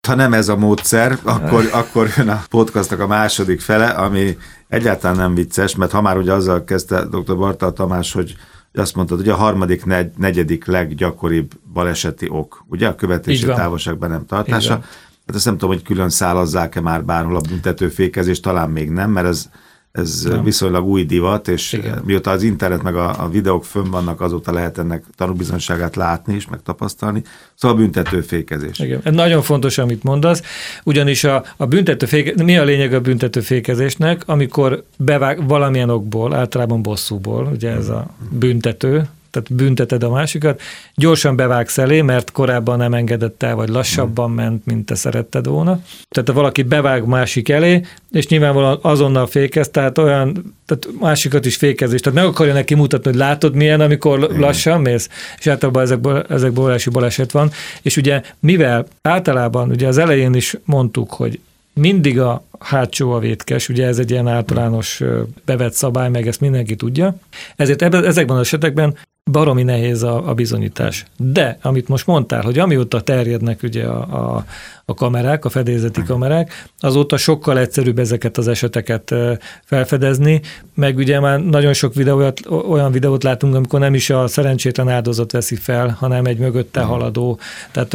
ha nem ez a módszer, akkor jön a podcastnak a második fele, ami egyáltalán nem vicces, mert ha már ugye azzal kezdte dr. Bartal Tamás, hogy azt mondtad, hogy a harmadik, negyedik leggyakoribb baleseti ok, ugye a követési távolság be nem tartása. Hát azt nem tudom, hogy külön szálazzák-e már bárhol a büntetőfékezést, talán még nem, mert ez viszonylag új divat, és mióta az internet meg a videók fönn vannak, azóta lehet ennek tanúbizonyságát látni és megtapasztalni. Szóval a büntetőfékezés. Igen. Nagyon fontos, amit mondasz, ugyanis a büntetőfékezés, mi a lényeg a büntetőfékezésnek, amikor bevág valamilyen okból, általában bosszúból, ugye ez a büntető, tehát bünteted a másikat, gyorsan bevágsz elé, mert korábban nem engedett el, vagy lassabban ment, mint te szeretted volna. Tehát ha valaki bevág másik elé, és nyilvánvalóan azonnal fékez, tehát másikat is fékezés. Tehát meg akarja neki mutatni, hogy látod milyen, amikor lassan mész, és általában ezekből óriási baleset van. És ugye mivel általában, ugye az elején is mondtuk, hogy mindig a hátsó a vétkes, ugye ez egy ilyen általános bevett szabály, meg ezt mindenki tudja. Ezért ezekben az esetekben baromi nehéz a bizonyítás. De, amit most mondtál, hogy amióta terjednek ugye a kamerák, a fedélzeti kamerák, azóta sokkal egyszerűbb ezeket az eseteket felfedezni, meg ugye már nagyon sok olyan videót látunk, amikor nem is a szerencsétlen áldozat veszi fel, hanem egy mögötte haladó, tehát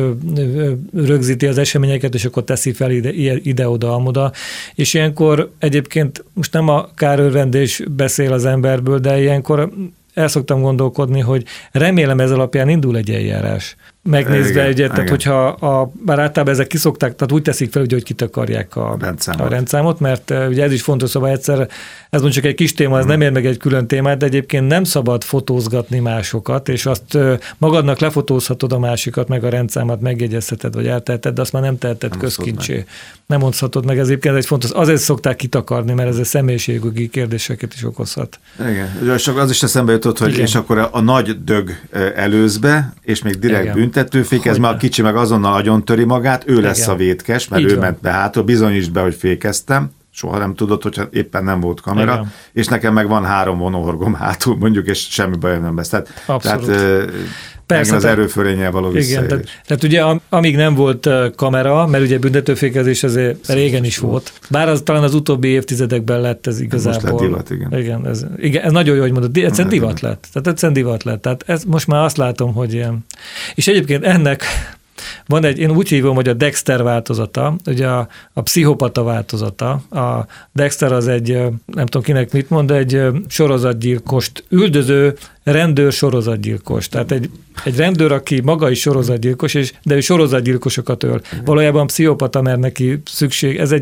rögzíti az eseményeket, és akkor teszi fel ide-oda-amoda, és ilyenkor egyébként most nem a kárőrvendés beszél az emberből, de ilyenkor el szoktam gondolkodni, hogy remélem ez alapján indul egy eljárás. Megnézve, ugye, tehát hogyha bár általában ezek kiszokták, tehát úgy teszik fel, ugye, hogy kitakarják a rendszámot, mert ugye ez is fontos, szóval egyszer, ez mondjuk egy kis téma, ez nem ér meg egy külön témát, de egyébként nem szabad fotózgatni másokat, és azt magadnak lefotózhatod a másikat, meg a rendszámot megjegyezheted, vagy elteheted, de azt már nem teheted közkincsé. Nem mondhatod meg, ez egyébként egy fontos, azért szokták kitakarni, mert ez a személyiségjogi kérdéseket is okozhat. Igen, és az is eszembe jutott, hogy és akkor a nagy dög előzbe, és még direkt büntetőfékez, mert a kicsi meg azonnal agyontöri magát, ő lesz a vétkes, mert ő ment be hátul, bizonyítsd be, hogy fékeztem, soha nem tudod, hogyha éppen nem volt kamera, és nekem meg van 3 vonóhorgom hátul, mondjuk, és semmi bajom nem lesz. Tehát persze, az erőfölénnyel való visszaélés. Tehát ugye amíg nem volt kamera, mert ugye büntetőfékezés azért régen is volt, bár az talán az utóbbi évtizedekben lett ez igazából. Most lett divat, igen. Ez nagyon jó, hogy mondod, egyszerűen divat lett. Tehát ez most már azt látom, hogy ilyen. És egyébként ennek van én úgy hívom, hogy a Dexter változata, ugye a pszichopata változata. A Dexter az egy, nem tudom kinek mit mond, egy sorozatgyilkost üldöző rendőr sorozatgyilkos. Tehát egy rendőr, aki maga is sorozatgyilkos, de ő sorozatgyilkosokat öl. Valójában pszichopata, mert neki szükség, ez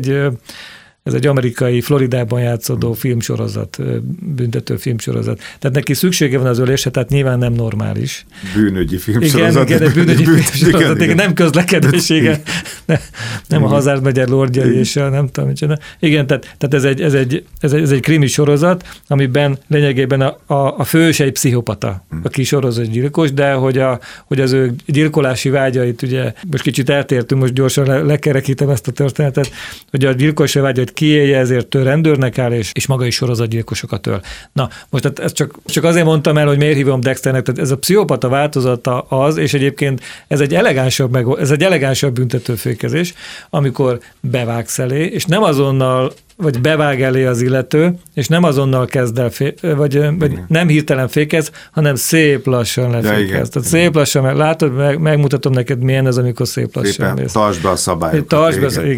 egy amerikai, Floridában játszódó filmsorozat, büntető filmsorozat. Tehát neki szüksége van az ölésre, tehát nyilván nem normális. Bűnögyi filmsorozat. Igen, egy bűnögyi filmsorozat, igen, nem közlekedés, igen. Nem a Hazard megye lordjai, és nem tudom, mit csinál. Igen, tehát ez egy krimi sorozat, amiben lényegében a fős egy pszichopata, aki sorozatgyilkos, de hogy az ő gyilkolási vágyait, ugye, most kicsit eltértünk, most gyorsan lekerekítem ezt a történetet, hogy a gyilkolási vágyait kiélje, ezért ő rendőrnek áll, és maga is sorozatgyilkosokat öl. Na, most ezt csak azért mondtam el, hogy miért hívom Dexternek, tehát ez a pszichopata változata az, és egyébként ez egy elegánsabb büntetőfékezés, amikor bevágsz elé, és nem azonnal vagy bevág elé az illető, és nem azonnal kezd el, vagy nem hirtelen fékez, hanem szép lassan lefékez. Tehát szép lassan, látod, megmutatom neked, milyen ez, amikor szép lassan mész. Tartsd be a szabályokat.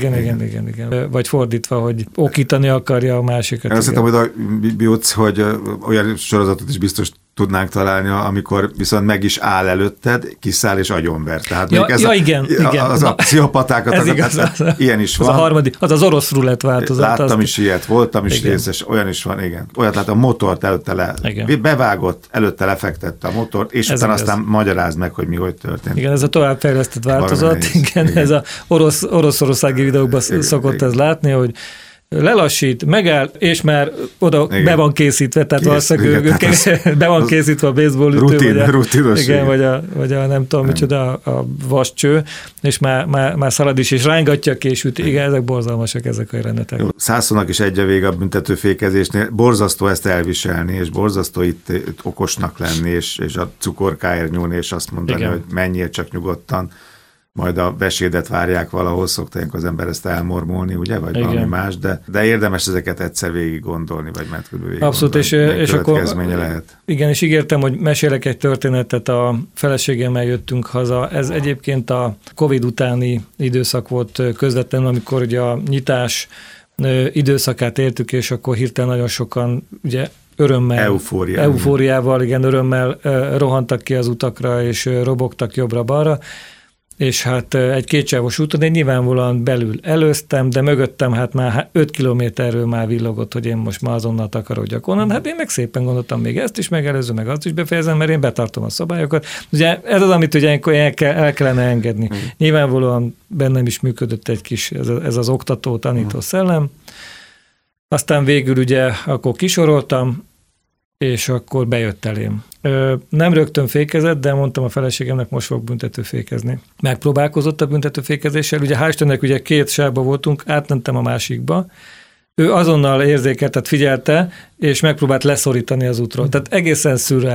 Igen. Vagy fordítva, hogy okítani akarja a másikat. Én azt hittem, hogy olyan sorozatot is biztos tudnánk találni, amikor viszont meg is áll előtted, kiszáll és agyonver. Tehát igen. A pszichopatákat, ilyen is van. Az orosz rulett változat. Láttam is ilyet, voltam is részes, olyan is van, igen. Olyat lát, a motort előtte bevágott, előtte lefektette a motort, és utána aztán magyarázd meg, hogy mi hogy történt. Igen, ez a továbbfejlesztett változat, igen, ez a oroszországi videókban szokott ez látni, hogy lelassít, megáll, és már oda be van készítve, tehát valószínűleg be van készítve a baseball ütő, vagy a nem tudom micsoda, a vascső, és már szalad is, és rángatja a késűt. Igen, ezek borzalmasak, ezek a jelenetek. Szászónak is egy a vége a büntetőfékezésnél. Borzasztó ezt elviselni, és borzasztó itt okosnak lenni, és a cukorkáért nyúlni, és azt mondani, hogy menjél csak nyugodtan. majd a vesédet várják valahol, szokta az ember ezt elmormolni, ugye, vagy igen. Valami más, de érdemes ezeket egyszer végig gondolni, vagy végig abszolút, és akkor lehet. Igen, és ígértem, hogy mesélek egy történetet, a feleségemmel jöttünk haza. Ez egyébként a Covid utáni időszak volt közvetlenül, amikor ugye a nyitás időszakát éltük, és akkor hirtelen nagyon sokan ugye eufóriával, igen, örömmel rohantak ki az utakra, és robogtak jobbra-balra, és hát egy kétsávos úton én nyilvánvalóan belül előztem, de mögöttem hát már 5 kilométerről már villogott, hogy én most már azonnal takarodjak onnan. Hát én meg szépen gondoltam, még ezt is megelőzöm, meg azt is befejezem, mert én betartom a szabályokat. Ugye ez az, amit ugye el kellene engedni. Nyilvánvalóan bennem is működött egy kis, ez az oktató, tanító szellem. Aztán végül ugye akkor kisoroltam, és akkor bejött elém. Nem rögtön fékezett, de mondtam a feleségemnek, most fog büntetőfékezni. Megpróbálkozott a büntetőfékezéssel, ugye hál' Istennek ugye 2 sávba voltunk, átmentem a másikba, ő azonnal érzékelt, tehát figyelte, és megpróbált leszorítani az útról. Tehát egészen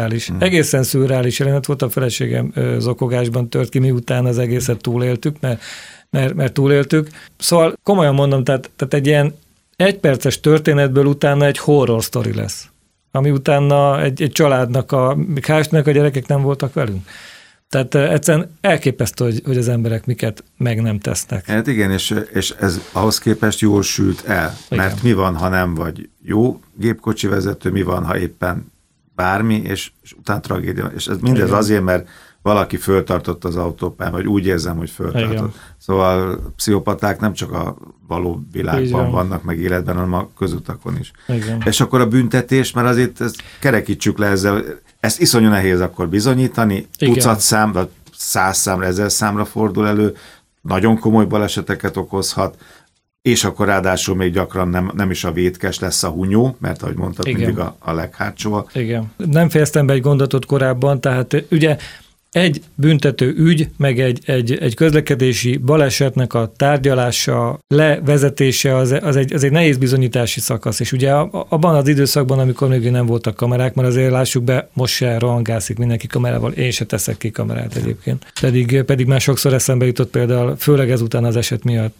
szürreális jelenet volt, a feleségem zokogásban tört ki, miután az egészet túléltük, mert túléltük. Szóval komolyan mondom, tehát egy ilyen 1 perces történetből utána egy horror sztori lesz, ami utána egy családnak, hál' Istennek a gyerekek nem voltak velünk. Tehát egyszerűen elképesztő, hogy az emberek miket meg nem tesznek. Hát igen, és ez ahhoz képest jól sült el. Igen. Mert mi van, ha nem vagy jó gépkocsi vezető, mi van, ha éppen bármi, és utána tragédia. És ez mindez igen. Azért, mert valaki föltartott az autópályán, vagy úgy érzem, hogy föltartott. Igen. Szóval pszichopaták nem csak a való világban vannak, meg életben, hanem a közutakon is. Igen. És akkor a büntetés, mert azért ezt kerekítsük le ezzel, ezt iszonyú nehéz akkor bizonyítani, tucat szám, vagy 100 számra, 1000 számra fordul elő, nagyon komoly baleseteket okozhat, és akkor ráadásul még gyakran nem is a vétkes lesz a hunyó, mert ahogy mondtad, igen. Mindig a leghátsó. Igen. Nem fejeztem be egy gondolatot korábban, tehát ugye egy büntető ügy, meg egy közlekedési balesetnek a tárgyalása, levezetése az egy nehéz bizonyítási szakasz. És ugye abban az időszakban, amikor még nem voltak kamerák, mert azért lássuk be, most se rohangászik mindenki kamerával, én se teszek ki kamerát egyébként. Pedig már sokszor eszembe jutott például, főleg ezután az eset miatt,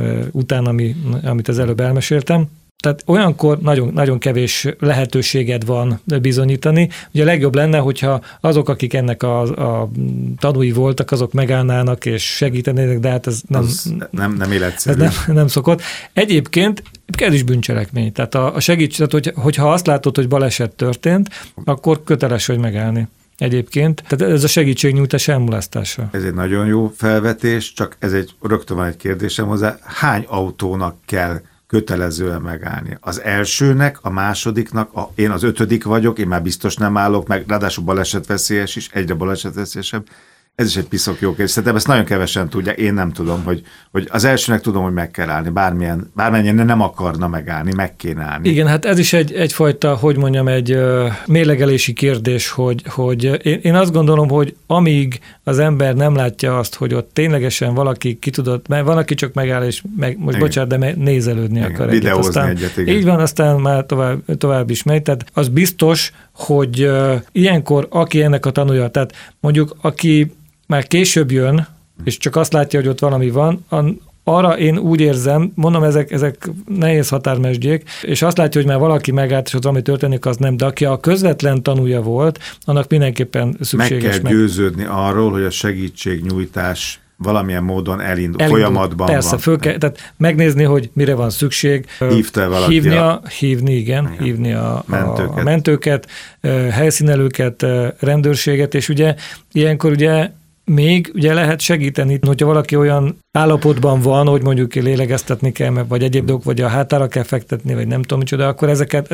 amit az előbb elmeséltem. Tehát olyankor nagyon, nagyon kevés lehetőséged van bizonyítani. Ugye a legjobb lenne, hogyha azok, akik ennek a tanúi voltak, azok megállnának és segítenének, de hát ez nem életszerű. Ez nem szokott. Egyébként ez is bűncselekmény. Tehát a segítség, hogyha azt látod, hogy baleset történt, akkor köteles vagy megállni. Egyébként. Tehát ez a segítségnyújtás elmulasztása. Ez egy nagyon jó felvetés, csak rögtön van egy kérdésem hozzá. Hány autónak kell kötelezően megállni? Az elsőnek, a másodiknak, én az 5. vagyok, én már biztos nem állok meg, ráadásul balesetveszélyes is, egyre balesetveszélyesebb. Ez is egy piszok jó kérdés. Szerintem ezt nagyon kevesen tudják, én nem tudom, hogy az elsőnek tudom, hogy meg kell állni, bármennyien nem akarna megállni, meg kéne állni. Igen, hát ez is egyfajta, hogy mondjam, egy mérlegelési kérdés, hogy én azt gondolom, hogy amíg az ember nem látja azt, hogy ott ténylegesen valaki mert valaki csak megáll, és most bocsánat, de nézelődni akar. Videózni egyet, igen. Így van, aztán már tovább is megy. Tehát az biztos, hogy ilyenkor aki ennek a tanúja, tehát mondjuk aki már később jön, és csak azt látja, hogy ott valami van, arra én úgy érzem, mondom, ezek nehéz határmesdjék, és azt látja, hogy már valaki megállt, és ott valami történik, az nem, de aki a közvetlen tanúja volt, annak mindenképpen szükséges. Meg kell győződni arról, hogy a segítségnyújtás valamilyen módon elindul folyamatban persze, van. Tehát megnézni, hogy mire van szükség. Hívta valaki hívni a mentőket, helyszínelőket, rendőrséget, és ugye ilyenkor ugye még ugye lehet segíteni, hogyha valaki olyan állapotban van, hogy mondjuk lélegeztetni kell, vagy egyéb dolgok, vagy a hátára kell fektetni, vagy nem tudom micsoda, akkor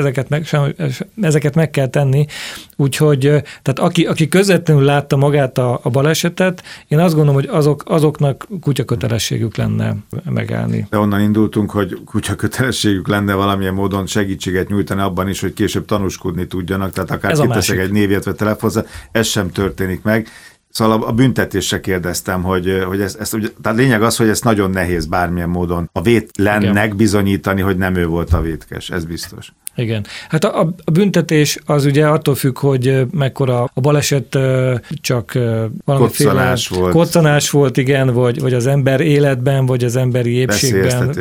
ezeket meg kell tenni. Úgyhogy, tehát aki közvetlenül látta magát a balesetet, én azt gondolom, hogy azoknak kutyakötelességük lenne megállni. De onnan indultunk, hogy kutyakötelességük lenne valamilyen módon segítséget nyújtani abban is, hogy később tanúskodni tudjanak, tehát akár kiteszek egy névjegyet vagy telefonzat, ez sem történik meg. Szóval a büntetésre kérdeztem, hogy tehát lényeg az, hogy ez nagyon nehéz bármilyen módon a vétlennek bizonyítani, hogy nem ő volt a vétkes, ez biztos. Igen. Hát a büntetés az ugye attól függ, hogy mekkora a baleset, csak valamiféle koccanás volt, igen, vagy az ember életben, vagy az emberi épségben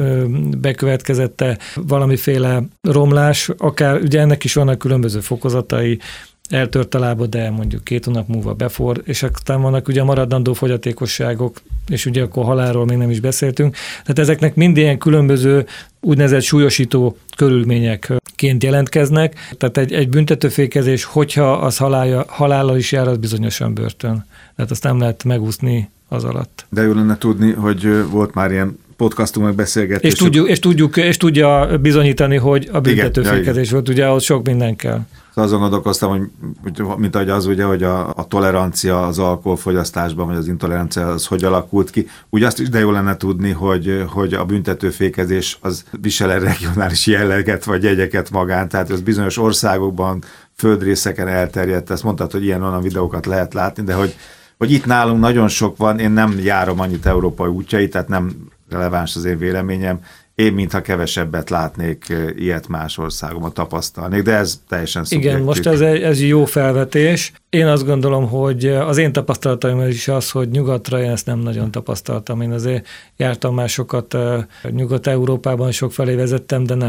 bekövetkezette valamiféle romlás, akár ugye ennek is vannak különböző fokozatai, eltört a lába, de mondjuk 2 hónap múlva befor, és aztán vannak ugye a maradandó fogyatékosságok, és ugye akkor halálról még nem is beszéltünk. Tehát ezeknek mind ilyen különböző úgynevezett súlyosító körülményekként jelentkeznek. Tehát egy büntetőfékezés, hogyha az halállal is jár, az bizonyosan börtön. Tehát azt nem lehet megúszni az alatt. De jó lenne tudni, hogy volt már ilyen podcastunk, meg beszélgetés. És tudja bizonyítani, hogy a büntetőfékezés volt, ugye ahhoz sok minden kell. Azon gondolkoztam, hogy mint ahogy az ugye, hogy a tolerancia az alkoholfogyasztásban, vagy az intolerancia az hogy alakult ki. Úgy azt is de jó lenne tudni, hogy a büntetőfékezés az visel regionális jelleget, vagy jegyeket magán, tehát ez bizonyos országokban, földrészeken elterjedt. Ezt mondtad, hogy ilyen-olyan videókat lehet látni, de hogy itt nálunk nagyon sok van, én nem járom annyit európai útjait, tehát nem releváns az én véleményem. Én mintha kevesebbet látnék ilyet más országokban, tapasztalnék, de ez teljesen szubjektív. Igen, most ez jó felvetés. Én azt gondolom, hogy az én tapasztalataim is az, hogy nyugatra én ezt nem nagyon tapasztaltam. Én azért jártam már sokat, Nyugat-Európában sokfelé vezettem, de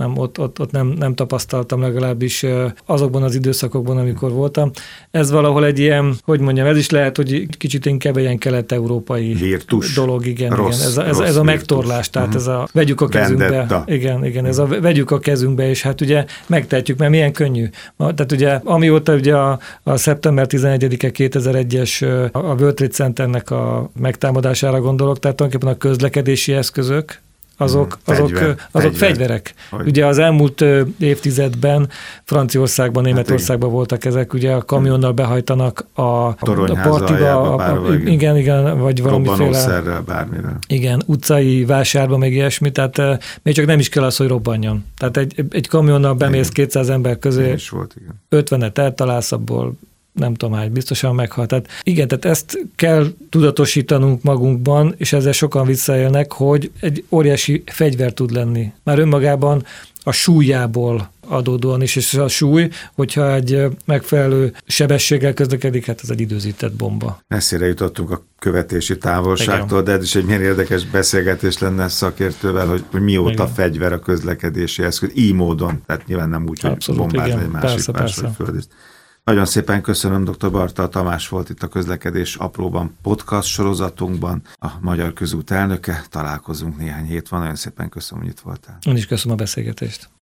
ott nem tapasztaltam, legalábbis azokban az időszakokban, amikor voltam. Ez valahol egy ilyen, hogy mondjam, ez is lehet, hogy kicsit inkább ilyen kelet-európai virtus. Dolog, igen. Rossz Ez a megtorlás, tehát ez a vegyük a kezünkbe. Vendetta. Igen, ez a vegyük a kezünkbe, és hát ugye megtehetjük, mert milyen könnyű. Tehát ugye amióta ugye a szeptember 11-e 2001-es a World Trade Centernek a megtámadására gondolok, tehát tulajdonképpen a közlekedési eszközök, azok fegyverek. Ugye az elmúlt évtizedben Franciaországban, Németországban voltak ezek, ugye a kamionnal behajtanak a partiba, igen, vagy valamiféle igen, utcai vásárba, meg ilyesmi, tehát még csak nem is kell az, hogy robbanjon. Tehát egy kamionnal bemész 200 ember közé, 50-et eltalálsz, abból nem tudom, hogy biztosan meghal. Tehát igen, tehát ezt kell tudatosítanunk magunkban, és ezzel sokan visszaélnek, hogy egy óriási fegyver tud lenni. Már önmagában a súlyából adódóan is, és a súly, hogyha egy megfelelő sebességgel közlekedik, hát ez egy időzített bomba. Messzire jutottunk a követési távolságtól, de ez is egy milyen érdekes beszélgetés lenne szakértővel, hogy mióta fegyver a közlekedési eszköz, így módon, tehát nyilván nem úgy, hogy bombázni egy másik földrészt. Nagyon szépen köszönöm, dr. Bartal Tamás volt itt a Közlekedés apróban podcast sorozatunkban, a Magyar Közút elnöke. Találkozunk néhány hét van, nagyon szépen köszönöm, hogy itt voltál. Én is köszönöm a beszélgetést.